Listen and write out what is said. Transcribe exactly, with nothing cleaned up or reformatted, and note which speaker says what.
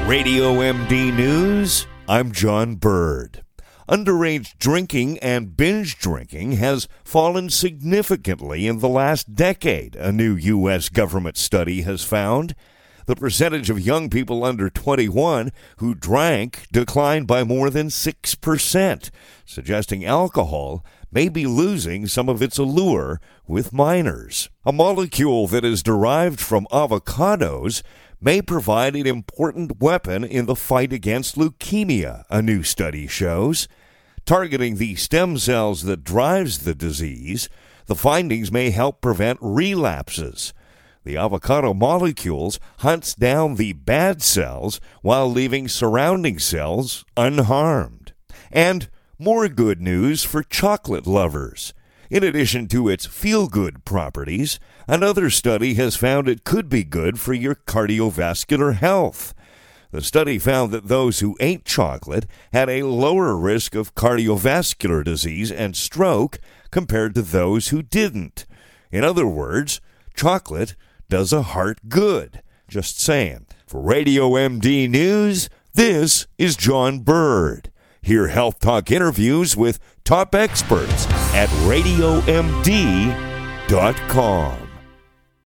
Speaker 1: Radio M D News, I'm John Bird. Underage drinking and binge drinking has fallen significantly in the last decade, a new U S government study has found. The percentage of young people under twenty-one who drank declined by more than six percent, suggesting alcohol may be losing some of its allure with minors. A molecule that is derived from avocados may provide an important weapon in the fight against leukemia, a new study shows. Targeting the stem cells that drives the disease, the findings may help prevent relapses. The avocado molecules hunts down the bad cells while leaving surrounding cells unharmed. And more good news for chocolate lovers. In addition to its feel-good properties, another study has found it could be good for your cardiovascular health. The study found that those who ate chocolate had a lower risk of cardiovascular disease and stroke compared to those who didn't. In other words, chocolate does a heart good. Just saying. For Radio M D News, this is John Bird. Hear Health Talk interviews with top experts at radio m d dot com.